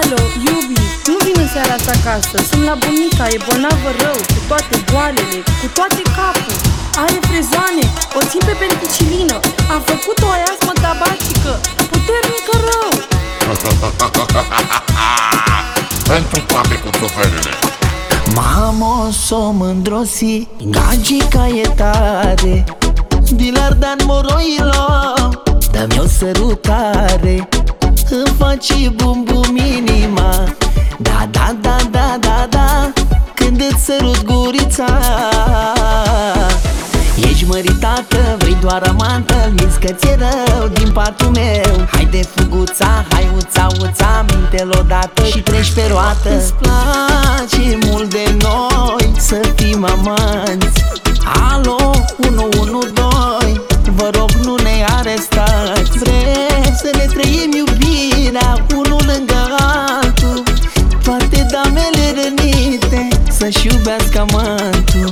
Alo, iubi, nu vin în seara asta acasă. Sunt la bunica, e bolnavă rău, cu toate boalele, cu toate capul. Are frezoane, o țin pe penicillină. A făcut o asmă tabacică, puternică rău. Pentru toate cu suferele. Mamo, so mândrosi, gagica e tare. Dilardan moroilo, dă-mi o sărutare. Îmi faci bum-bum inima. Da, da, da, da, da, da, când îți sărut gurița. Ești măritată, vrei doar amantă, minți că ți-e rău din patul meu. Haide fuguța, hai uța, uța, minte-l odată și treci pe roată. Îți place mult de noi să fim amanți. Alo, 112, vă rog nu ne arestați. Vrem să ne trăim iubirea unul lângă altul. Toate damele rănite să-și iubească amantul.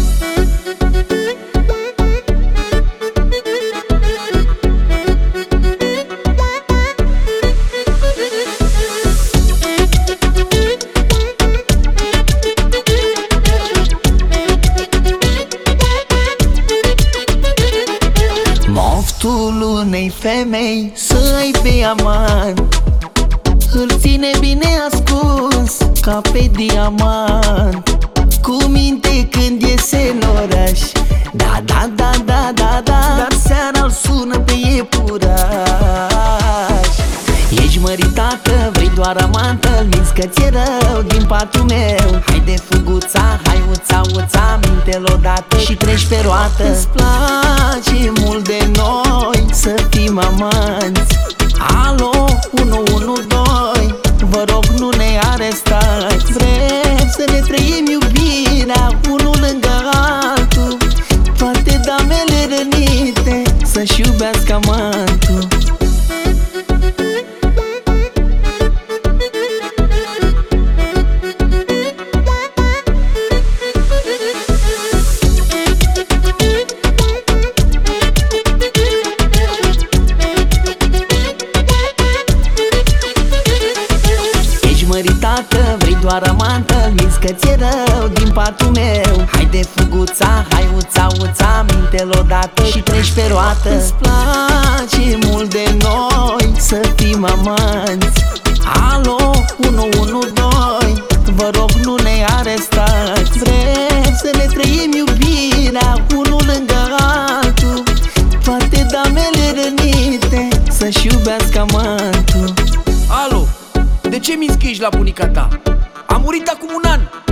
Moftul unei femei să-i pe amant, îl ține bine ascuns ca pe diamant. Cu minte când iese în oraș, da, da, da, da, da, da, dar seara îl sună pe iepuraș. Ești măritată, vrei doar amantă, minți că ți-e rău din patul meu. Haide fuguța, hai uța, uța, minte-l odată și treci pe roată. Îți place mult de noi să fim amanți. Alo, 112, vă rog nu ne arestați. Vrem să ne trăim iubirea unul lângă altul. Toate damele rănite să-și iubească amantul. Măritată, vrei doar amantă, minți că ți-e rău din patul meu. Haide fuguța, hai uța, uța, minte-l odată și treci pe roată. Îți place mult de noi să fim amanți. Alo, 112, vă rog nu ne arestați. Vrem să ne trăim iubirea unul lângă altul. Toate damele rănite să-și iubească amantul. Alo, de ce mi-nscriși la bunica ta? A murit acum un an.